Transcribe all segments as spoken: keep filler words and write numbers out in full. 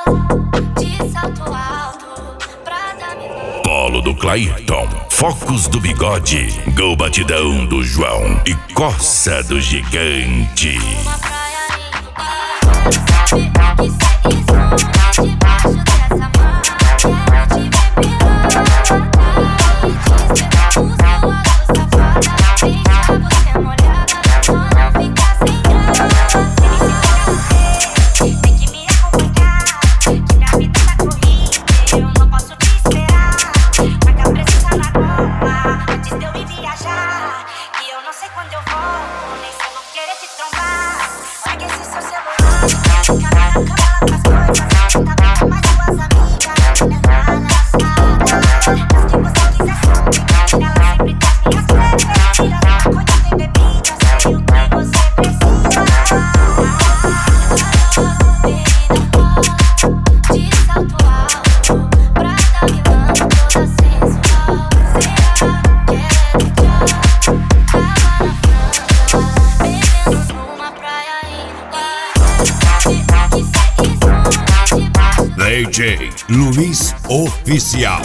Polo do Clayton, Focos do Bigode, Gol Batidão do João e Coça do Gigante. D J Luiz Oficial.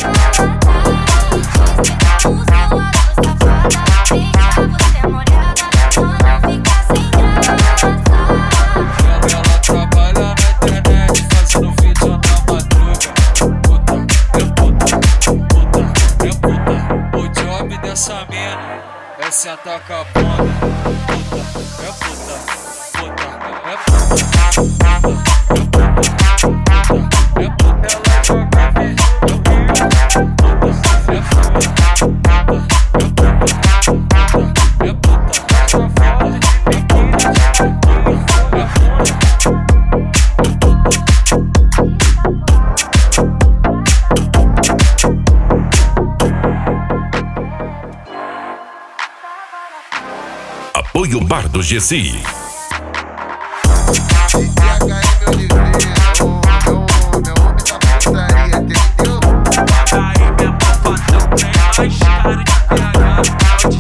Ela trabalha na internet fazendo vídeo na madruga. Puta, é puta, puta, é puta. O job dessa mina é sentar com a bunda. Puta, é puta, puta, é puta, puta, é puta. Apoio Bar do G C. Aí, minha papada, tem mais cara de P H.